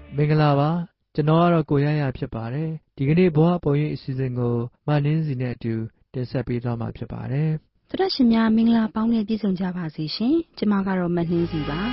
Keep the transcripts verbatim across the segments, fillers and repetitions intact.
မင်္ဂလာပါကျွန်တော်ကတော့ကိုရရဖြစ်ပါတယ်ဒီကနေ့ဘဝပုံရိပ်အစီအစဉ်ကိုမနှင်းစီနဲ့အတူတင်ဆက်ပေးသွားမှာဖြစ်ပါတယ်သရရှင်များမင်္ဂလာပေါင်းနဲ့ပြည့်စုံကြပါစေရှင်ကျမကတော့မနှင်းစီပါ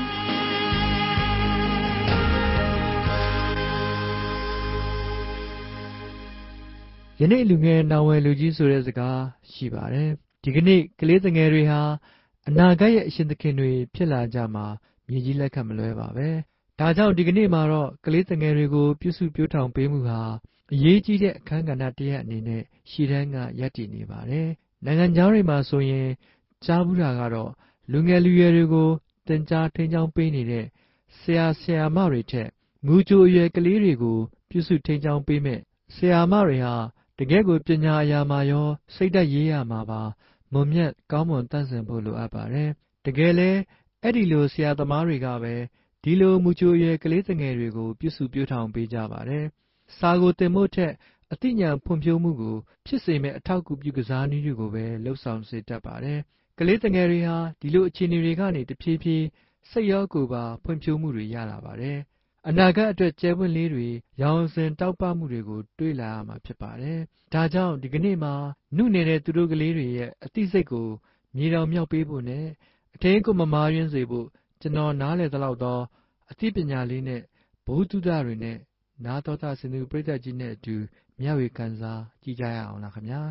ယနေ့လူငယ်နောင်ဝယ်လူကြီးဆိုတဲ့စကားရှိပါတယ်ဒီကနေ့ကလေးငယ်တွေဟာအနာဂတ်ရဲ့အရှင်သခင်တွေဖြစ်လာကြမှာမြေကြီးလက်ခံမလွဲပါပဲဒါကြောင့်ဒီကနေ့မှာတော့ကလေးငယ်တွေကိုပြုစုပြောထောင်ပေးမှုဟာအရေးကြီးတဲ့အခန်းကဏ္ဍတစ်ရပ်အနေနဲ့ရှေ့တန်းကရပ်တည်နေပါတယ်နိုင်ငံခြားတွေမှာဆိုရင်ကြားဘူးတာကတော့လူငယ်လူရွယ်တွေကိုသင်ကြားထိန်းကျောင်းပေးနေတဲ့ဆရာဆရာမတွေထက်မူကြိုအရွယ်ကလေးတွေကိုပြုစုထိန်းကျောင်းပေးမဲ့ဆရာမတွေဟာတကယ့်ကိုပညာအရာမှာရောစိတ်ဓာတ်ရေးရာမှာပါမွန်မြတ်ကောင်းမွန်တန့်စင်ဖို့လိုအပ်ပါတယ်တကယ်လဲအဲ့ဒီလိုဆရာသမားတွေကပဲဒီလိုမူကြိုအရွယ်ကလေးငယ်တွေကိုပြုစုပြောထောင်ပေးကြပါတယ်စာကိုသင်ဖို့ထက်အသိဉာဏ်ဖွံ့ဖြိုးမှုကိုဖြစ်စေမဲ့အထောက်အကူပြုကစားနည်းတွေကိုပဲလှုပ်ဆောင်စေတတ်ပါတယ်ကလေးငယ်တွေဟာဒီလိုအခြေအနေတွေကနေတဖြည်းဖြည်းစိတ်ရောကိုယ်ပါဖွံ့ဖြိုးမှုတွေရလာပါတယ်အနာဂတ်အတွက်ကျဲပွင့်လေးတွေရောင်စင်တောက်ပမှုတွေကိုတွေးလာရမှာဖြစ်ပါတယ်ဒါကြောင့်ဒီကနေ့မှာနှုနေတဲ့သူတို့ကလေးတွေရဲ့အသိစိတ်ကိုမြေတောင်မြောက်ပေးဖို့နဲ့အထင်းကိုမမားရင်းစေဖို့ကျွန်တော်နားလည်သလောက်တော့အသိပညာလေးနဲ့ဘုသူဒ္ဓတွေနဲ့နာတော်တာစင်သူပရိသတ်ကြီးနဲ့အတူမျှဝေခံစားကြည့်ကြရအောင်လားခင်ဗျာ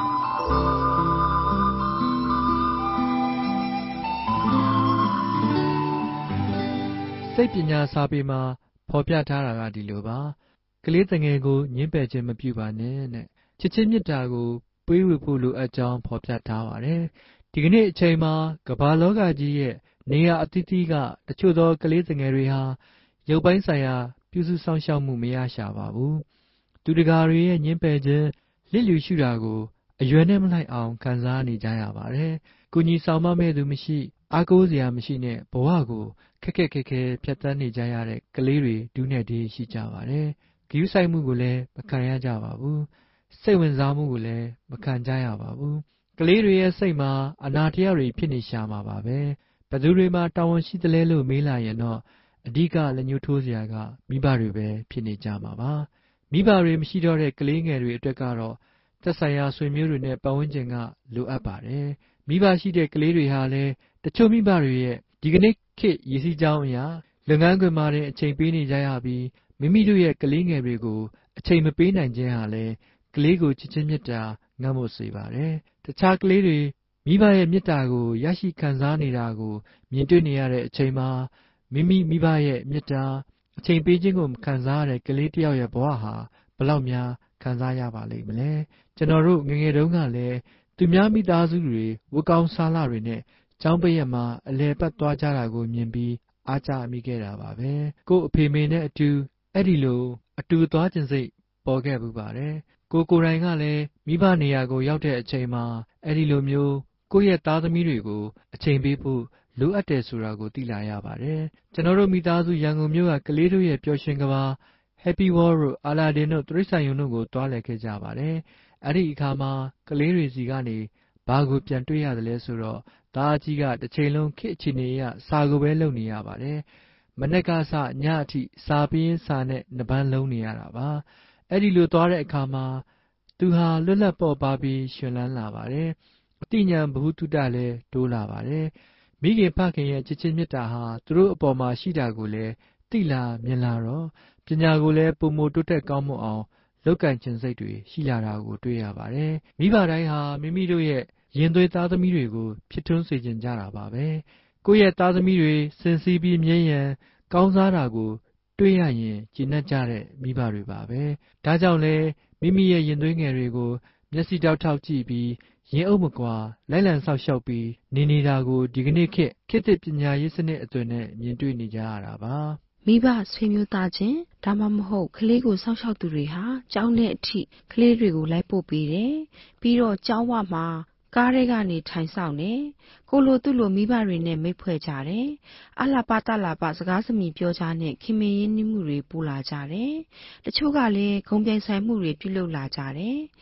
စိတ်ပညာစာပေမှာဖော်ပြထားတာကဒီလိုပါကလေးငယ်ကိုညှင်းပယ်ခြင်းမပြုပါနဲ့တဲ့ချစ်ချင်းမေတ္တာကိုပေးဝေဖို့လိုအပ်ကြောင်းဖော်ပြထားပါတယ်ဒီကနေ့အချိန်မှာကမ္ဘာလောကကြီးရဲ့နေရာအသီးသီးကတချို့သောကလေးငယ်တွေဟာရုပ်ပိုင်းဆိုင်ရာပြုစုစောင့်ရှောက်မှုမရရှာပါဘူးသူတကာတွေရဲ့ညှင်းပယ်ခြင်းလစ်လျူရှုတာကိုအရွယ်နဲ့မလိုက်အောင်ခံစားနေကြရပါတယ်ကုညီဆောင်မမဲ့သူမရှိအားကိုးစရာမရှိနဲ့ဘဝကိုခက်ခက်ခဲခဲဖြတ်သန်းနေကြရတဲ့ကလေးတွေဒုနဲ့ဒီရှိကြပါတယ်ဂရုစိုက်မှုကိုလည်းမခံရကြပါဘူးစိတ်ဝင်စားမှုကိုလည်းမခံကြရပါဘူးကလေးတွေရဲ့စိတ်မှာအနာတရားတွေဖြစ်နေရှာမှာပါပဲဘယ်သူတွေမှာတာဝန်ရှိသလဲလို့မေးလာရင်တော့အဓိကလက်ညှိုးထိုးစရာကမိဘတွေပဲဖြစ်နေကြမှာပါမိဘတွေမရှိတော့တဲ့ကလေးငယ်တွေအတွက်ကတော့သက်ဆိုင်ရာဆွေမျိုးတွေနဲ့ပတ်ဝန်းကျင်ကလိုအပ်ပါတယ်မိဘရှိတဲ့ကလေးတွေဟာလည်းတချို့မိဘတွေရဲ့ဒီကနေ့ခေတ်ရည်စည်းကြောင်းအရာလုပ်ငန်းခွင်မှာတင်အချိန်ပေးနေကြရပြီးမိမိတို့ရဲ့ကလေးငယ်တွေကိုအချိန်မပေးနိုင်ခြင်းဟာလည်းကလေးကိုချစ်ချင်းမေတ္တာငတ်မွတ်စေပါတယ်တခြားကလေးတွေမိဘရဲ့မေတ္တာကိုရရှိခံစားနေတာကိုမြင်တွေ့နေရတဲ့အချိန်မှာမိမိမိဘရဲ့မေတ္တာအချိန်ပေးခြင်းကိုမခံစားရတဲ့ကလေးတစ်ယောက်ရဲ့ဘဝဟာဘလောက်များခံစားရပါလိမ့်မလဲကျွန်တော်တို့ငငယ်တုန်းကလည်းသူများမိသားစုတွေဝတ်ကောင်းစားလာတွေနဲ့ကျောင်းပရိတ်မှာအလဲပတ်သွားကြတာကိုမြင်ပြီးအားကျမိခဲ့တာပါပဲကို့အဖေမေနဲ့အတူအဲ့ဒီလိုအတူသွားခြင်းစိတ်ပေါ်ခဲ့ဘူးပါတယ်ကိုကိုယ်တိုင်ကလည်းမိဘနေရာကိုရောက်တဲ့အချိန်မှာအဲ့ဒီလိုမျိုးကိုယ့်ရဲ့သားသမီးတွေကိုအချိန်ပေးဖို့လိုအပ်တယ်ဆိုတာကိုသိလာရပါတယ်ကျွန်တော်တို့မိသားစုရန်ကုန်မြို့ကကလေးတို့ရဲ့ပျော်ရွှင်ကဘာ Happy World တို့အာလာဒင်တို့တရိษံယုံတို့ကိုတွားလည်ခဲ့ကြပါတယ်အဲ့ဒီအခါမှာကလေးတွေစီကနေဘာကိုပြန်တွေ့ရသလဲဆိုတော့သားကြီးကတစ်ချိန်လုံးခေတ်အခြေအနေအရစာကိုပဲလုပ်နေရပါတယ်မနေ့ကစညအထိစာပြင်းစာနဲ့နှပန်းလုံးနေရတာပါအဲ့ဒီလိုသွားတဲ့အခါမှာသူဟာလွတ်လပ်ပေါ်ပါပြီးရှင်လန်းလာပါတယ်အတိညာဘ ഹു တုတလည်းတိုးလာပါတယ်မိခင်ဖခင်ရဲ့ချစ်ချင်းမေတ္တာဟာသူတို့အပေါ်မှာရှိတာကိုလည်းသိလာမြင်လာတော့ပညာကိုလည်းပုံမတိုးတက်ကောင်းမွန်အောင်လောက်ကင်ခြင်းစိတ်တွေရှိလာတာကိုတွေ့ရပါတယ်မိဘတိုင်းဟာမိမိတို့ရဲ့ရင်သွေးသားသမီးတွေကိုဖြစ်ထွန်းစေခြင်းကြတာပါပဲကိုယ့်ရဲ့သားသမီးတွေစင်စီးပြီးမြဲရန်ကောင်းစားတာကိုတွေ့ရရင်ကျဉ်တ်ကြတဲ့မိဘတွေပါပဲဒါကြောင့်လဲမိမိရဲ့ရင်သွေးငယ်တွေကိုမျက်စိတောက်ထောက်ကြည့်ပြီးရင်အုပ်မကွာလိုက်လံဆောက်ရှောက်ပြီးနေနေတာကိုဒီကနေ့ခေတ်ခေတ်သစ်ပညာရေးစနစ်အသွင်နဲ့မြင်တွေ့နေကြရတာပါမိဘဆွေမျိုးသားချင်းဒါမှမဟုတ်ကလေးကိုစောင့်ရှောက်သူတွေဟာကျောင်းထဲအထိကလေးတွေကိုလိုက်ပို့ပေးတယ်ပြီးတော့ကျောင်းဝမှာကားထဲကနေထိုင်ဆောင်တယ်ကိုလိုသူ့လိုမိဘတွေနဲ့မိတ်ဖွဲ့ကြတယ်အလာပတလာပစကားစမြည်ပြောကြနဲ့ခင်မင်းရင်းနှီးမှုတွေပူလာကြတယ်တချို့ကလည်းဂုံပြိုင်ဆိုင်မှုတွေပြုလုပ်လာကြတယ်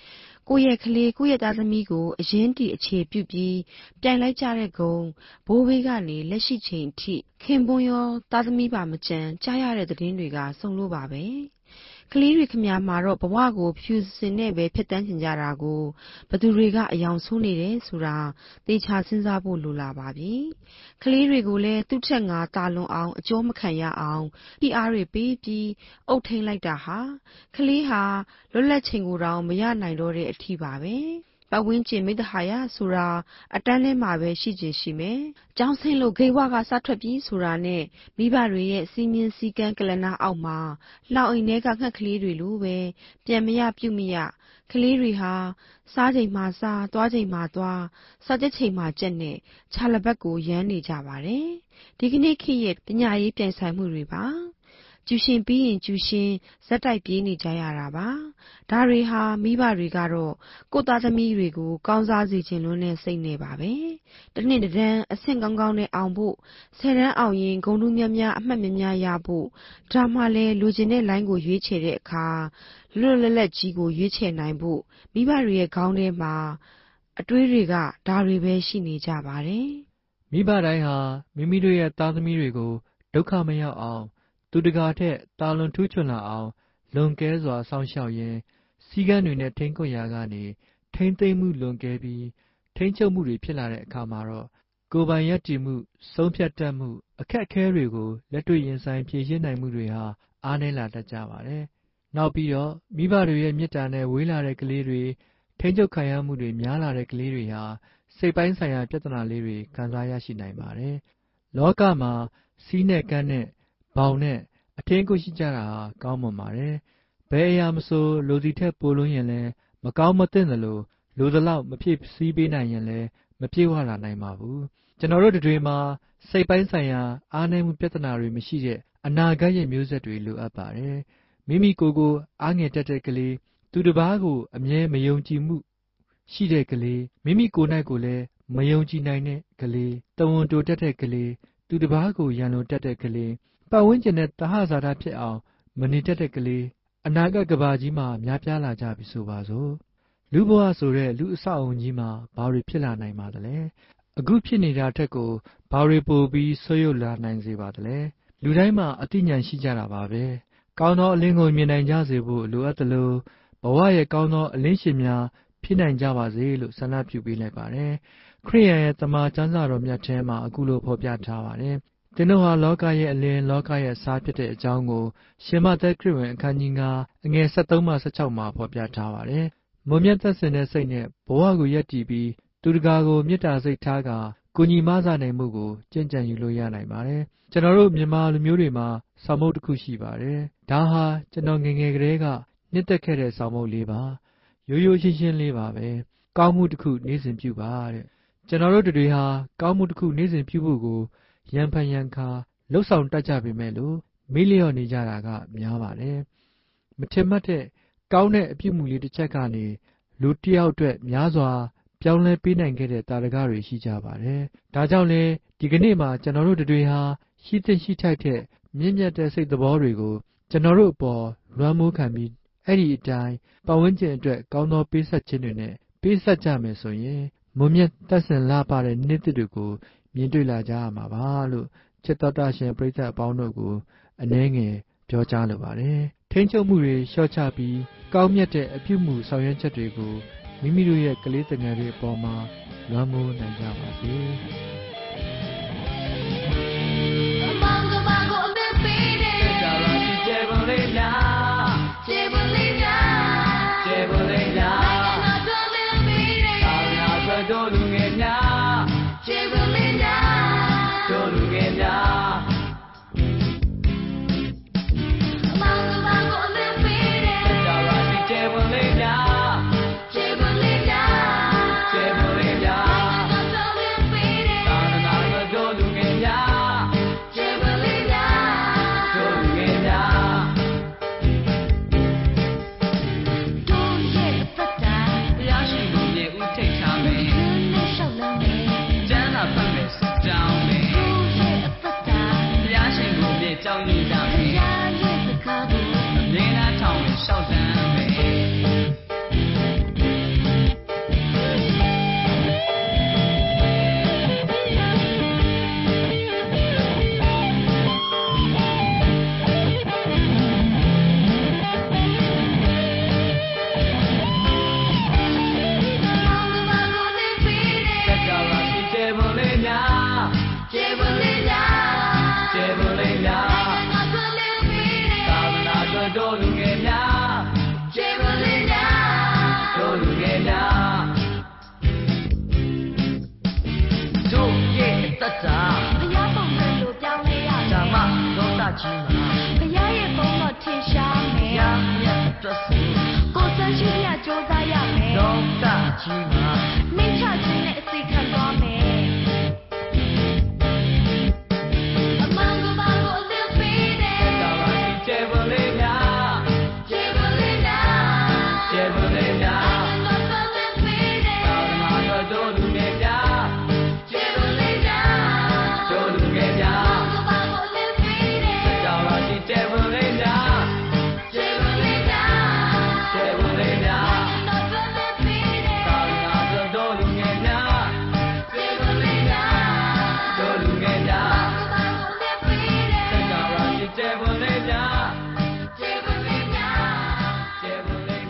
ကိုယ့်ရဲ့ကလေးကိုယ့်ရဲ့သားသမီးကိုအရင်တီအခြေပြုပြီးပြိုင်လိုက်ကြတဲ့ဂုံဘိုးဘေးကနေလက်ရှိချိန်ထိခင်ပွန်းရောသားသမီးပါမကြံကြားရတဲ့သတင်းတွေကစုံလို့ပါပဲကလေးတွေခမမှာတော့ဘဝကိုဖြူစင်နဲ့ပဲဖျက်တမ်းချင်ကြတာကိုဘသူတွေကအယောင်ဆိုးနေတယ်ဆိုတာသေချာစဉ်းစားဖို့လိုလာပါပြီကလေးတွေကိုလည်းသူ့ချက်ငါတာလွန်အောင်အကျိုးမခံရအောင်ပြအားတွေပေးပြီးအုပ်ထိန်လိုက်တာဟာကလေးဟာလွတ်လပ်ချိန်ကိုတောင်မရနိုင်တော့တဲ့အထိပါပဲပတ်ဝန်းကျင်မိတ္တဟာယဆိုတာအတန်းထဲမှာပဲရှိချင်ရှိမယ်။ကျောင်းဆင်းလို့ဂိတ်ဝကစားထွက်ပြီးဆိုတာနဲ့မိဘတွေရဲ့စီမင်းစည်းကမ်းကလနာအောက်မှာလှောင်အိမ်ထဲကငှက်ကလေးတွေလိုပဲပြန်မရပြုတ်မရကလေးတွေဟာစားချိန်မှာစားသွားချိန်မှာသွားစားကြချိန်မှာကြက်နဲ့ခြာလဘက်ကိုရမ်းနေကြပါတယ်။ဒီကနေ့ခေတ်ရဲ့ပညာရေးပြိုင်ဆိုင်မှုတွေပါကျူရှင်ပြီးရင်ကျူရှင်ဇက်တိုက်ပြေးနေကြရတာပါဒါတွေဟာမိဘတွေကတော့ကိုယ်သားသမီးတွေကိုကောင်းစားစေခြင်းလွန်းတဲ့စိတ်နဲ့ပါပဲတနေ့တည်းအဆင့်ကောင်းကောင်းနဲ့အောင်ဖို့ဆယ်တန်းအောင်ရင်ဂုဏ်ထူးများများအမှတ်များများရဖို့ဒါမှလည်းလူကျင်တဲ့လိုင်းကိုရွေးချယ်တဲ့အခါလွတ်လွတ်လပ်ကြီးကိုရွေးချယ်နိုင်ဖို့မိဘတွေရဲ့ခေါင်းထဲမှာအတွေးတွေကဒါတွေပဲရှိနေကြပါတယ်မိဘတိုင်းဟာမိမိတို့ရဲ့သားသမီးတွေကိုဒုက္ခမရောက်အောင်သူတကာထက်တာလွန်ထူးချွန်လာအောင်လွန်ကဲစွာစောင့်ရှောက်ရင်းစီကံတွေနဲ့ထိန်းကွပ်ရာကနေထိန်းသိမ်းမှုလွန်ကဲပြီးထိန်းချုပ်မှုတွေဖြစ်လာတဲ့အခါမှာတော့ကိုယ်ပိုင်ရည်တည်မှုဆုံးဖြတ်တတ်မှုအခက်အခဲတွေကိုလက်တွေ့ရင်ဆိုင်ဖြေရှင်းနိုင်မှုတွေဟာအားနည်းလာတတ်ကြပါတယ်။နောက်ပြီးတော့မိဘတွေရဲ့မေတ္တာနဲ့ဝေးလာတဲ့ကလေးတွေထိန်းချုပ်ခံရမှုတွေများလာတဲ့ကလေးတွေဟာစိတ်ပိုင်းဆိုင်ရာပြဿနာလေးတွေခံစားရရှိနိုင်ပါတယ်။လောကမှာစီးနဲ့ကန်းနဲ့ဘောင်နဲ့အထင်းကိုရှိကြတာဟာကောင်းမွန်ပါတယ်။ဘယ်အရာမဆိုလူစီထက်ပိုလွန်းရင်လည်းမကောင်းမသင့်သလိုလူသလောက်မဖြစ်စည်းပေးနိုင်ရင်လည်းမပြေဝလာနိုင်ပါဘူး။ကျွန်တော်တို့တွေမှာစိတ်ပိုင်းဆိုင်ရာအားနည်းမှုပြဿနာတွေမရှိတဲ့အနာဂတ်ရဲ့မျိုးဆက်တွေလိုအပ်ပါတယ်။မိမိကိုယ်ကိုအားငယ်တတ်တဲ့ကလေးသူတစ်ပါးကိုအမြဲမယုံကြည်မှုရှိတဲ့ကလေးမိမိကိုယ်၌ကိုလည်းမယုံကြည်နိုင်တဲ့ကလေးတဝန်တိုတတ်တဲ့ကလေးသူတစ်ပါးကိုရန်လိုတတ်တဲ့ကလေးပတ်ဝန်းကျင်နဲ့တဟဇာတဖြစ်အောင်မနေတတ်တဲ့ကလေးအနာဂတ်ကဘာကြီးမှာများပြားလာကြပြီဆိုပါစို့လူဘဝဆိုတဲ့လူအဆောက်အုံကြီးမှာဘာတွေဖြစ်လာနိုင်ပါသလဲအခုဖြစ်နေတာထက်ကိုဘာတွေပိုပြီးဆွေးရုပ်လာနိုင်စေပါသလဲလူတိုင်းမှာအသိဉာဏ်ရှိကြတာပါပဲကောင်းသောအလင်းကိုမြင်နိုင်ကြစေဖို့လိုအပ်သလိုဘဝရဲ့ကောင်းသောအလင်းရှင်များဖြစ်နိုင်ကြပါစေလို့ဆန္ဒပြုပေးလိုက်ပါတယ်ခရစ်ယာန်ရဲ့တမန်ကျမ်းစာတော်မြတ်ထဲမှာအခုလိုဖော်ပြထားပါတယ်သင်တို့ဟာလောကရဲ့အလင်းလောကရဲ့အစားဖြစ်တဲ့အကြောင်းကိုရှင်မသက်ခရစ်ဝင်အခန်းကြီး၅အငယ်၁၃မှ၁၆မှာဖော်ပြထားပါတယ်။မွန်မြတ်သက်စင်တဲ့စိတ်နဲ့ဘဝကိုယက်တည်ပြီးသူတကာကိုမေတ္တာစိတ်ထားကာကိုညီမဆနိုင်မှုကိုကြင်ကြံယူလို့ရနိုင်ပါတယ်။ကျွန်တော်တို့မြန်မာလူမျိုးတွေမှာဆောင်းမုတ်တစ်ခုရှိပါတယ်။ဒါဟာကျွန်တော်ငယ်ငယ်ကတည်းကနှစ်သက်ခဲ့တဲ့ဆောင်းမုတ်လေးပါ။ရိုးရိုးရှင်းရှင်းလေးပါပဲ။ကောင်းမှုတစ်ခုနေ့စဉ်ပြုပါတဲ့။ကျွန်တော်တို့တွေဟာကောင်းမှုတစ်ခုနေ့စဉ်ပြုဖို့ကိုရန်ဖန်ရန်ခါလှုပ်ဆောင်တတ်ကြပေမဲ့လို့မေ့လျော့နေကြတာကများပါတယ်မထင်မှတ်တဲ့ကောင်းတဲ့အပြုအမူလေးတစ်ချက်ကနေလူတစ်ယောက်အတွက်များစွာပြောင်းလဲပေးနိုင်ခဲ့တဲ့တာရကတွေရှိကြပါတယ်ဒါကြောင့်လေဒီကနေ့မှာကျွန်တော်တို့တွေဟာရှိသင့်ရှိထိုက်တဲ့မြင့်မြတ်တဲ့စိတ်သဘောတွေကိုကျွန်တော်တို့အပေါ်လွှမ်းမိုးခံပြီးအဲ့ဒီအတိုင်းပတ်ဝန်းကျင်အတွက်ကောင်းသောပေးဆက်ခြင်းတွေနဲ့ပေးဆက်ကြမယ်ဆိုရင်မွန်မြတ်သက်စင်လာပါတဲ့နေ့တွေကိုမြင်တွေ့လာကြရမှာပါလို့ချစ်တော်တာရှင်ပရိသတ်အပေါင်းတို့ကိုအနည်းငယ်ပြောကြားလိုပါတယ်ထိန်းချုပ်မှုတွေလျှော့ချပြီးကောင်းမြတ်တဲ့အပြုမှုဆောင်ရွက်ချက်တွေကိုမိမိတို့ရဲ့ကလေးသင်ငယ်တွေအပေါ်မှာလွှမ်းမိုးနိုင်ကြပါစေတတို့လူငယ်များကျွေးမလေးများတို့လူငယ်များတို့ရဲ့တတ်တာဘုရားပုံစံလိုပြောင်းလဲရဓမ္မဒေါသကြီးမှာ